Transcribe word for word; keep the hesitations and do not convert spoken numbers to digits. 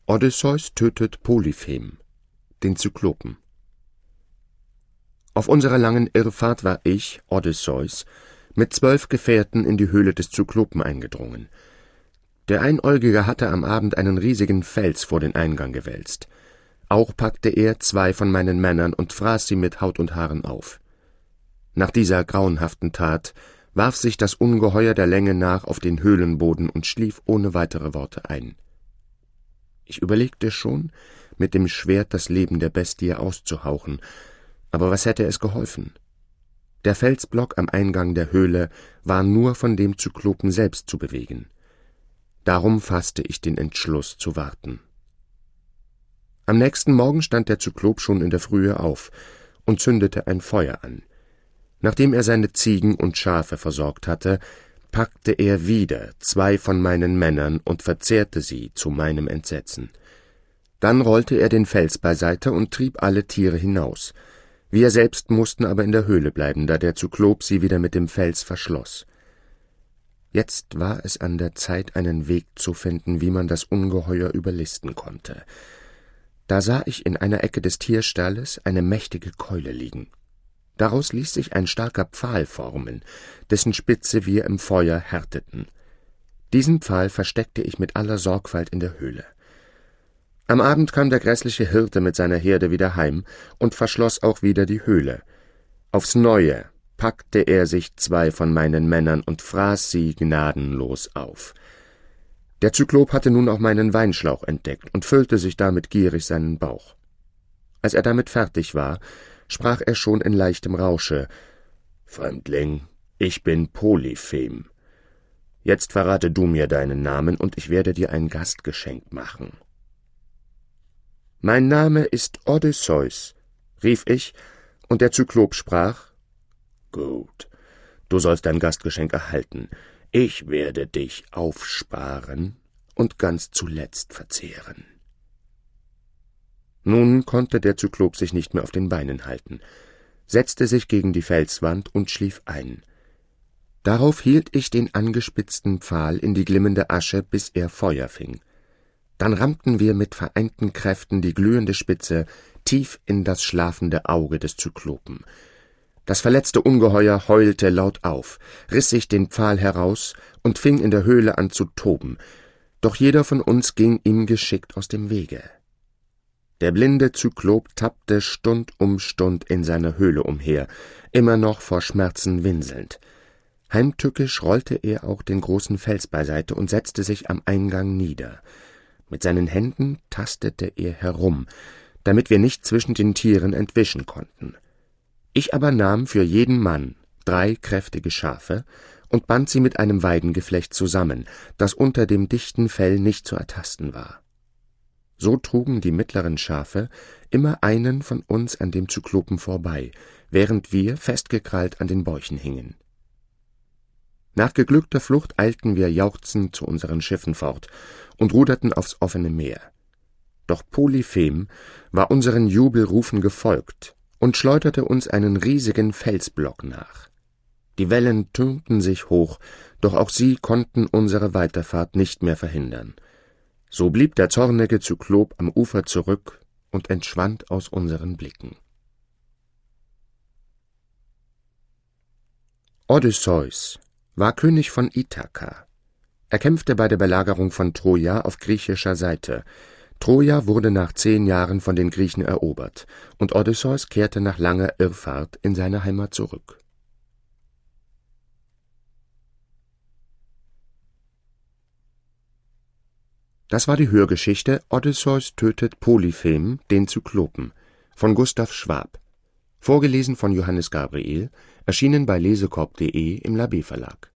Odysseus tötet Polyphem, den Zyklopen. Auf unserer langen Irrfahrt war ich, Odysseus, mit zwölf Gefährten in die Höhle des Zyklopen eingedrungen. Der Einäugige hatte am Abend einen riesigen Fels vor den Eingang gewälzt. Auch packte er zwei von meinen Männern und fraß sie mit Haut und Haaren auf. Nach dieser grauenhaften Tat warf sich das Ungeheuer der Länge nach auf den Höhlenboden und schlief ohne weitere Worte ein. Ich überlegte schon, mit dem Schwert das Leben der Bestie auszuhauchen, aber was hätte es geholfen? Der Felsblock am Eingang der Höhle war nur von dem Zyklopen selbst zu bewegen. Darum fasste ich den Entschluss zu warten. Am nächsten Morgen stand der Zyklop schon in der Frühe auf und zündete ein Feuer an. Nachdem er seine Ziegen und Schafe versorgt hatte, packte er wieder zwei von meinen Männern und verzehrte sie zu meinem Entsetzen. Dann rollte er den Fels beiseite und trieb alle Tiere hinaus. Wir selbst mussten aber in der Höhle bleiben, da der Zyklop sie wieder mit dem Fels verschloss. Jetzt war es an der Zeit, einen Weg zu finden, wie man das Ungeheuer überlisten konnte. Da sah ich in einer Ecke des Tierstalles eine mächtige Keule liegen. Daraus ließ sich ein starker Pfahl formen, dessen Spitze wir im Feuer härteten. Diesen Pfahl versteckte ich mit aller Sorgfalt in der Höhle. Am Abend kam der grässliche Hirte mit seiner Herde wieder heim und verschloss auch wieder die Höhle. Aufs Neue packte er sich zwei von meinen Männern und fraß sie gnadenlos auf. Der Zyklop hatte nun auch meinen Weinschlauch entdeckt und füllte sich damit gierig seinen Bauch. Als er damit fertig war, sprach er schon in leichtem Rausche: »Fremdling, ich bin Polyphem. Jetzt verrate du mir deinen Namen, und ich werde dir ein Gastgeschenk machen.« »Mein Name ist Odysseus«, rief ich, und der Zyklop sprach: »Gut, du sollst dein Gastgeschenk erhalten. Ich werde dich aufsparen und ganz zuletzt verzehren.« Nun konnte der Zyklop sich nicht mehr auf den Beinen halten, setzte sich gegen die Felswand und schlief ein. Darauf hielt ich den angespitzten Pfahl in die glimmende Asche, bis er Feuer fing. Dann rammten wir mit vereinten Kräften die glühende Spitze tief in das schlafende Auge des Zyklopen. Das verletzte Ungeheuer heulte laut auf, riss sich den Pfahl heraus und fing in der Höhle an zu toben, doch jeder von uns ging ihm geschickt aus dem Wege. Der blinde Zyklop tappte Stund um Stund in seiner Höhle umher, immer noch vor Schmerzen winselnd. Heimtückisch rollte er auch den großen Fels beiseite und setzte sich am Eingang nieder. Mit seinen Händen tastete er herum, damit wir nicht zwischen den Tieren entwischen konnten. Ich aber nahm für jeden Mann drei kräftige Schafe und band sie mit einem Weidengeflecht zusammen, das unter dem dichten Fell nicht zu ertasten war. So trugen die mittleren Schafe immer einen von uns an dem Zyklopen vorbei, während wir festgekrallt an den Bäuchen hingen. Nach geglückter Flucht eilten wir jauchzend zu unseren Schiffen fort und ruderten aufs offene Meer. Doch Polyphem war unseren Jubelrufen gefolgt und schleuderte uns einen riesigen Felsblock nach. Die Wellen türmten sich hoch, doch auch sie konnten unsere Weiterfahrt nicht mehr verhindern. So blieb der zornige Zyklop am Ufer zurück und entschwand aus unseren Blicken. Odysseus war König von Ithaka. Er kämpfte bei der Belagerung von Troja auf griechischer Seite. Troja wurde nach zehn Jahren von den Griechen erobert, und Odysseus kehrte nach langer Irrfahrt in seine Heimat zurück. Das war die Hörgeschichte Odysseus tötet Polyphem, den Zyklopen, von Gustav Schwab. Vorgelesen von Johannes Gabriel, erschienen bei lesekorb punkt de im Labé Verlag.